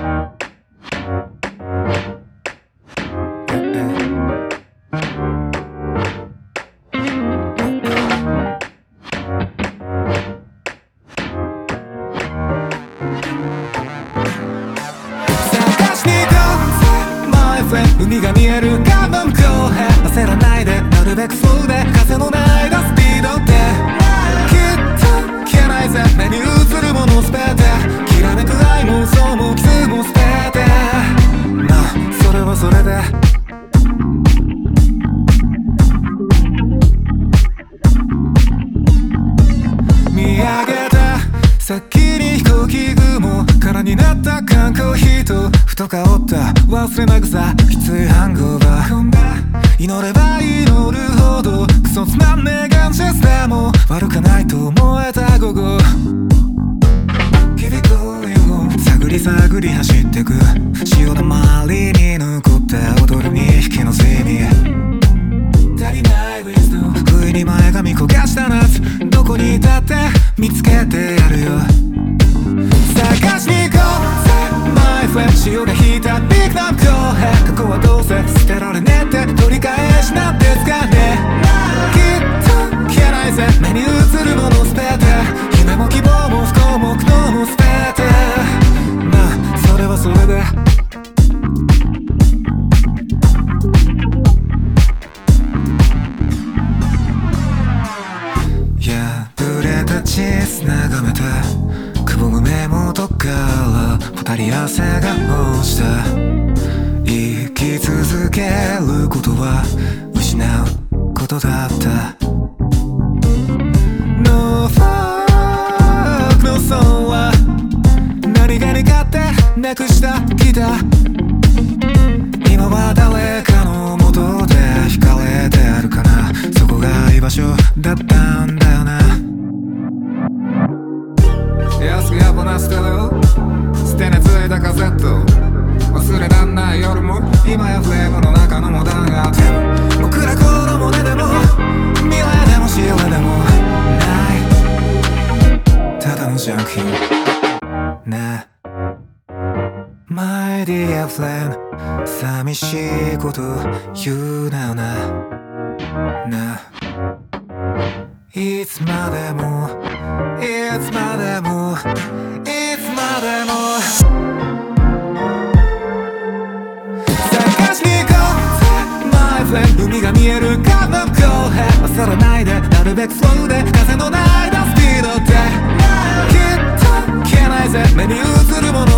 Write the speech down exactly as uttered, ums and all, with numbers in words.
海が見える看板向こうへ焦らないでなるべくそうで風のないだスピードできっと消えないぜ目に映るものすべてきらめく愛もそうも傷も捨ててまあそれはそれで見上げた先に飛行機雲空になった缶コーヒーとふと香った忘れなくさきついハングオーバー祈れば祈るほどクソつまんねえガンジェスでも悪かないと思えた午後探り探り走ってく潮だまりに残った踊るに引きのせいに足りないウィズの不意に前髪焦がした夏どこにいたって見つけてやるよ探しに行こうぜ My friend 潮が引いたビッグナム公園過去はどうせ捨てられねえって取り返しなんてつかねえきっと消えないぜ目に映るものすべて夢も希望も不幸も苦悩もすべてまあそれはそれで破れた地図眺めてくぼむ目元からぽたり汗が落ちた生き続けることは失うことだった No fuck no song は何気に買ってなくしたギター今は誰かの元で惹かれてあるかなそこが居場所だったんだよな安くやぼな捨てろ捨てねついたカセット忘れらんない夜も今やフレームの中のモダンアーティム僕ら子供ででも未来でも幸せでもないただのジャンキーねえ My dear friend 寂しいこと言うなよなねえいつまでもいつまでもいつまでも探しに行こう My friend 海が見える看板向こうへ焦らないでなるべくスローで風のないだスピードできっと消えないぜ目に映るもの